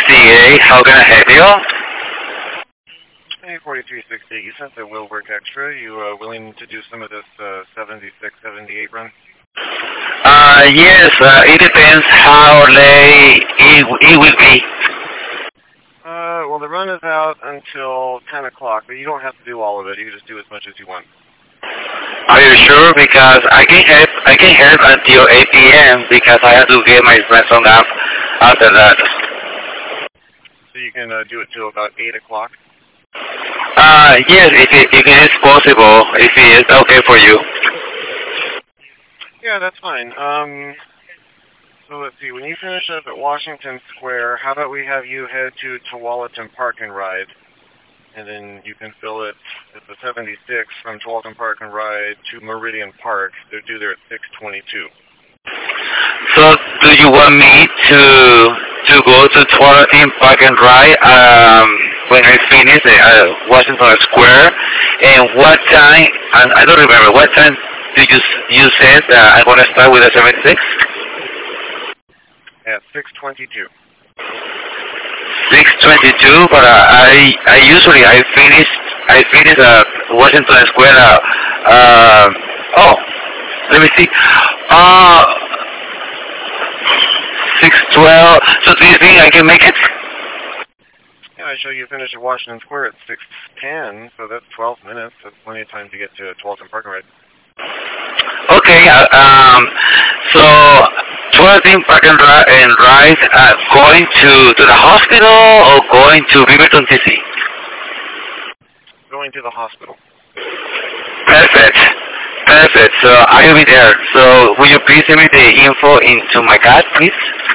4368, how can I help you? Hey, 4368, you sent the Will Work Extra. You willing to do some of this 76, 78 run? Yes, it depends how late it will be. Well, the run is out until 10 o'clock, but you don't have to do all of it. You can just do as much as you want. Are you sure? Because I can help until 8 p.m. because I have to get my grandson up after that. So you can do it till about 8 o'clock? Yes, if it is possible, if it is okay for you. Yeah, that's fine. So let's see, when you finish up at Washington Square, how about we have you head to Tualatin Park and Ride, and then you can fill it at the 76 from Tualatin Park and Ride to Meridian Park. They're due there at 6:22. So, do you want me to go to Tualatin Park and Ride when I finish Washington Square? And what time? And I don't remember what time. You said I'm gonna start with the 76? At 6:22. 6:22, but I usually finish Washington Square. Let me see. 6:12. So do you think I can make it? Yeah, I show you finish at Washington Square at 6:10, so that's 12 minutes. That's plenty of time to get to Tualatin Park and Ride. Okay. So 12 Park and Ride, going to the hospital or going to Riverton, TC? Going to the hospital. Perfect. So I will be there. So will you please send me the info into my card, please?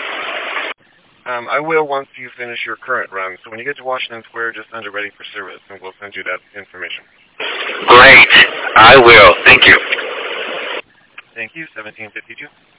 I will once you finish your current run. So when you get to Washington Square, just send it ready for service, and we'll send you that information. Great. I will. Thank you. Thank you. 1752.